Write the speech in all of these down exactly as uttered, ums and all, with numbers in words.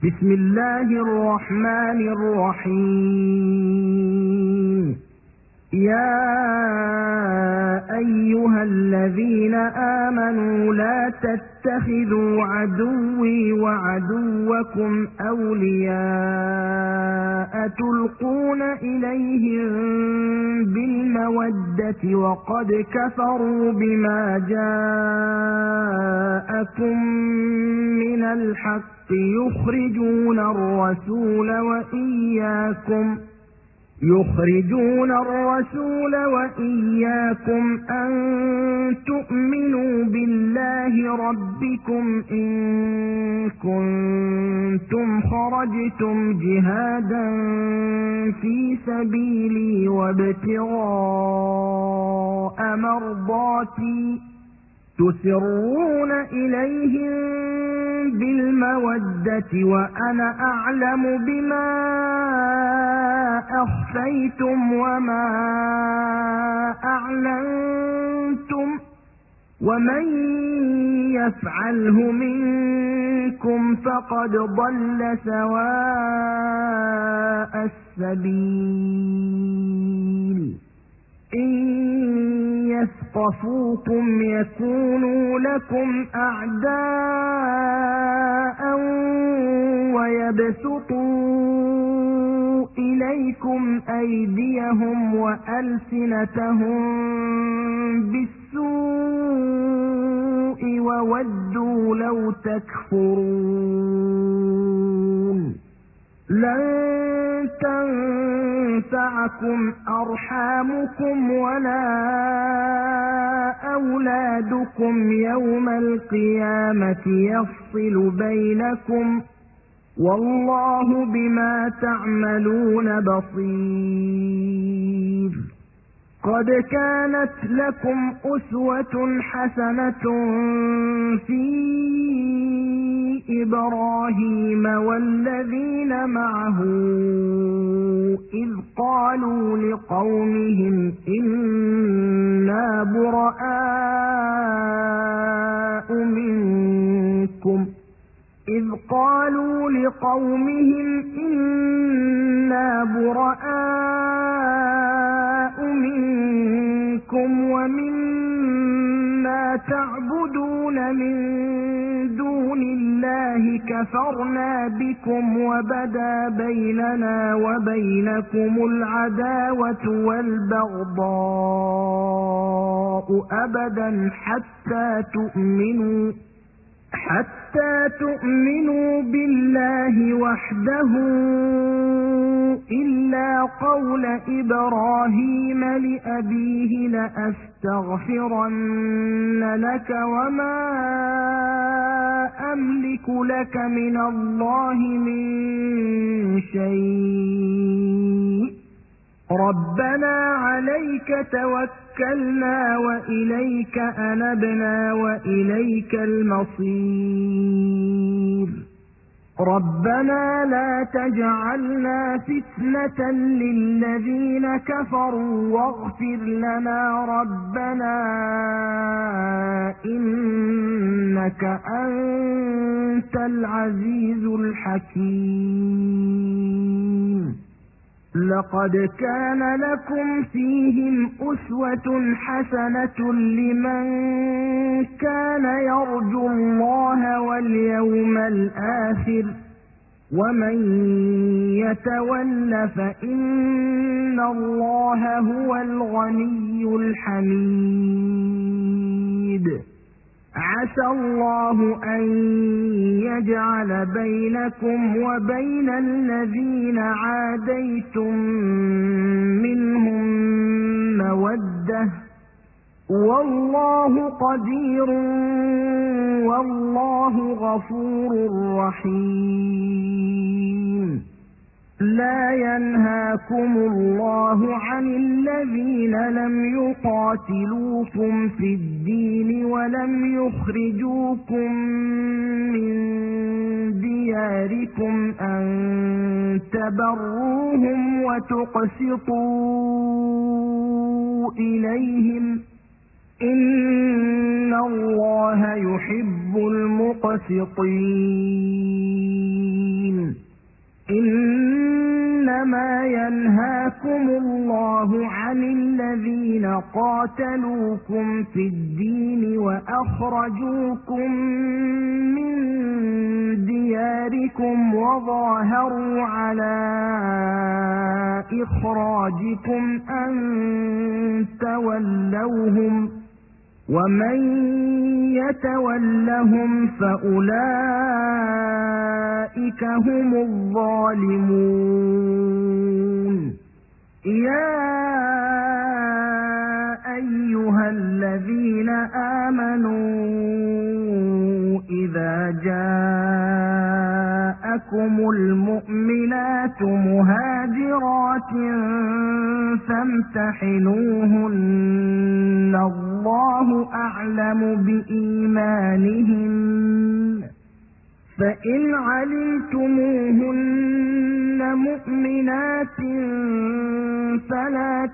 بسم الله الرحمن الرحيم. يا أيها الذين آمنوا لا تتخذوا عدوي وعدوكم أولياء تلقون إليهم بالمودة وقد كفروا بما جاءكم من الحق يخرجون الرسول وإياكم يخرجون الرسول وإياكم أن تؤمنوا بالله ربكم إن كنتم خرجتم جهادا في سبيلي وابتغاء مرضاتي تسرون إليهم بالمودة وأنا أعلم بما أخفيتم وما أعلنتم ومن يفعله منكم فقد ضل سواء السبيل. إن يثقفوكم يكونوا لكم أعداء ويبسطوا إليكم أيديهم وألسنتهم بالسوء وودوا لو تكفرون. لن تنفعكم أرحامكم ولا أولادكم يوم القيامة يفصل بينكم والله بما تعملون بصير. قد كانت لكم أسوة حسنة في إبراهيم والذين معه إذ قالوا لقومهم إنا براء منكم إذ قالوا لقومهم إنا براء منكم ومما تعبدون من دون الله كفرنا بكم وبدا بيننا وبينكم العداوة والبغضاء أبدا حتى تؤمنوا حتى تؤمنوا بالله وحده إلا قول إبراهيم لأبيه لأستغفرن لك وما أملك لك من الله من شيء ربنا عليك توكلنا وإليك أنبنا وإليك المصير. ربنا لا تجعلنا فتنة للذين كفروا واغفر لنا ربنا إنك أنت العزيز الحكيم. لقد كان لكم فيهم أسوة حسنة لمن كان يرجو الله واليوم الآخر ومن يتول فإن الله هو الغني الحميد. عسى الله أن يجعل بينكم وبين الذين عاديتم منهم مودة والله قدير والله غفور رحيم. لا ينهاكم الله عن الذين لم يقاتلوكم في الدين ولم يخرجوكم من دياركم أن تبروهم وتقسطوا إليهم إن الله يحب المقسطين. الله عن الذين قاتلوكم في الدين وأخرجوكم من دياركم وظاهروا على إخراجكم أن تولوهم ومن يتولهم فأولئك هم الظالمون يا أيها الذين آمنوا إذا جاءكم المؤمنات مهاجرات فامتحنوهن الله أعلم بإيمانهن فإن علمتموهن مؤمنات فلا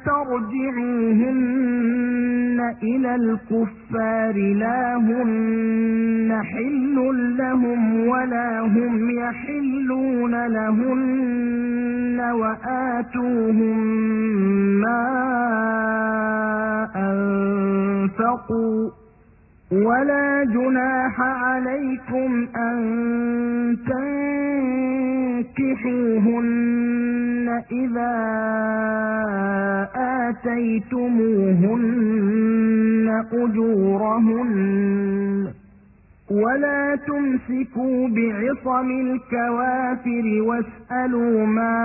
ترجعوهن إلى الكفار لا هن حل لهم ولا هم يحلون لهن وآتوهم ما أنفقوا ولا جناح عليكم أن تنكحوهن إذا آتيتموهن أجورهن ولا تمسكوا بعصم الكوافر واسألوا ما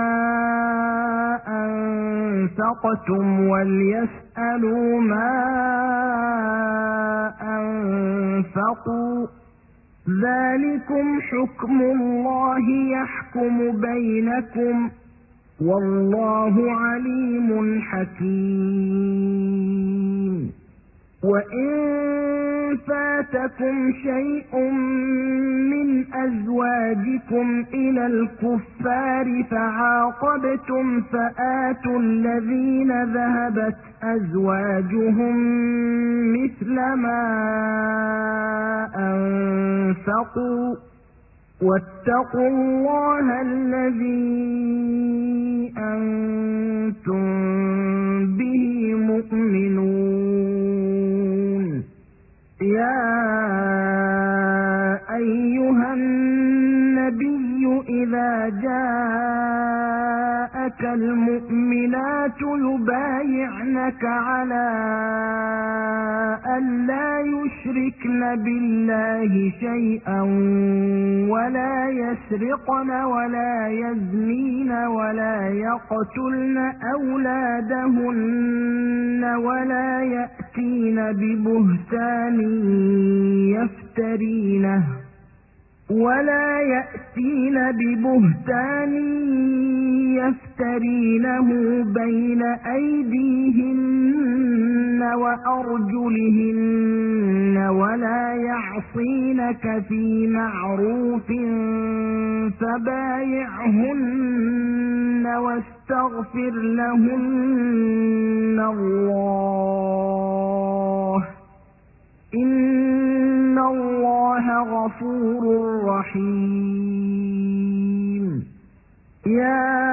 أنفقتم وليسألوا ما أنفقوا ذلكم حكم الله يحكم بينكم والله عليم حكيم وإن فاتكم شيء من أزواجكم إلى الكفار فعاقبتم فآتوا الذين ذهبت أزواجهم مثل ما أنفقوا واتقوا الله الذي أنتم به مؤمنون يا أيها النبي إذا جاءك المؤمنات يبايعنك على أن لا يشركن بالله شيئا ولا يسرقن ولا يزنين ولا يقتلن أولادهن ولا يأتين ببهتان يفترينه ولا يأتين ببهتان يفترينه بين أيديهن وأرجلهن ولا يعصينك في معروف فبايعهن واستغفر لهن الله إن الله غفور رحيم يا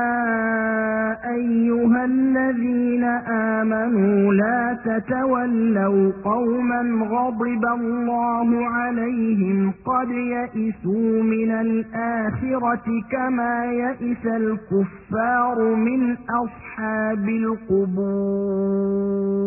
أيها الذين آمنوا لا تتولوا قوما غضب الله عليهم قد يئسوا من الآخرة كما يئس الكفار من أصحاب القبور